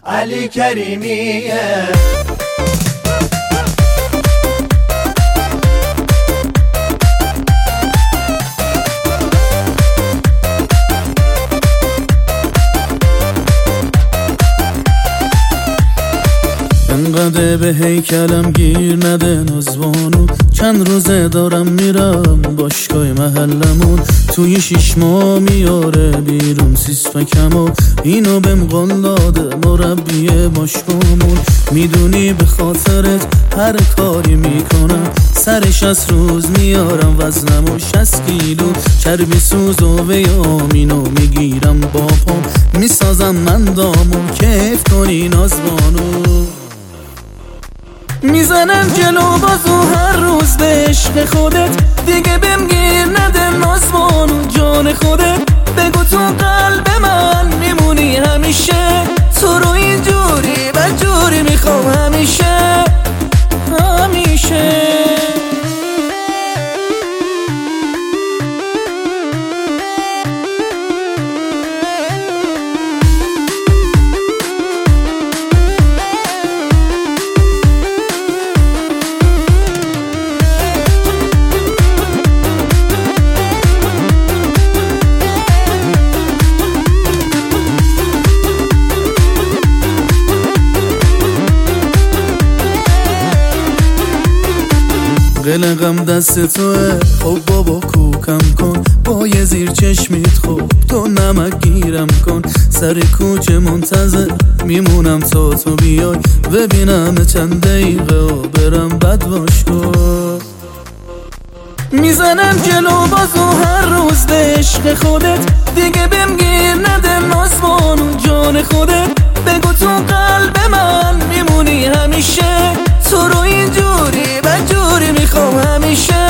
علی کریمیه. انقدر به هیکلم گیر نده نازبانو، چند روزه دارم میرم باشگاه محلمون، توی 6 ماه میاره بیرون سیسفکمو، اینو بهم قول داده مربی باشگاهمون. میدونی به خاطرت هر کاری میکنم، سر 60 روز میارم وزنمو 60 کیلو، چربی سوز و ویامینو میگیرم با پام، میسازم من دامو کیف کنی نازبانو. میزنم جلو بازو هر روز به عشق خودت، دیگه بهم گیر نده نازبانو جان خودت، بگو تو قلب من میمونی همیشه، تو رو اینجوری بدجوری میخوام همیشه همیشه. قلقم دست توه، خب بابا کوکم کن، با یه زیر چشمیت خوب تو نمک گیرم کن، سر کوچه منتظر میمونم تا تو بیای، ببینم چند دقیقه و برم بد باش کن. میزنم جلو بازو هر روز به عشق خودت، دیگه بهم گیر نده نازبانو جان خودت، بگو تو قلب من میمونی همیشه، تو رو اینجوری بدجوری میخوام همیشه